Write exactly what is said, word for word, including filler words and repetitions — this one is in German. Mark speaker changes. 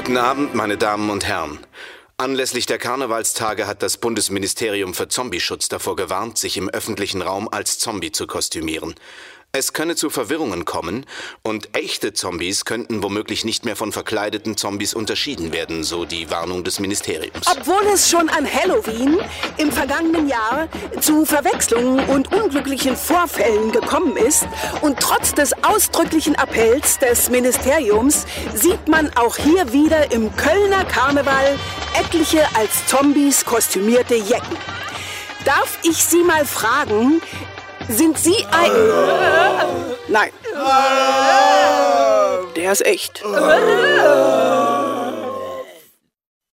Speaker 1: Guten Abend, meine Damen und Herren. Anlässlich der Karnevalstage hat das Bundesministerium für Zombieschutz davor gewarnt, sich im öffentlichen Raum als Zombie zu kostümieren. Es könne zu Verwirrungen kommen und echte Zombies könnten womöglich nicht mehr von verkleideten Zombies unterschieden werden, so die Warnung des Ministeriums.
Speaker 2: Obwohl es schon an Halloween im vergangenen Jahr zu Verwechslungen und unglücklichen Vorfällen gekommen ist und trotz des ausdrücklichen Appells des Ministeriums sieht man auch hier wieder im Kölner Karneval etliche als Zombies kostümierte Jecken. Darf ich Sie mal fragen, sind Sie ein... Nein. Der ist echt.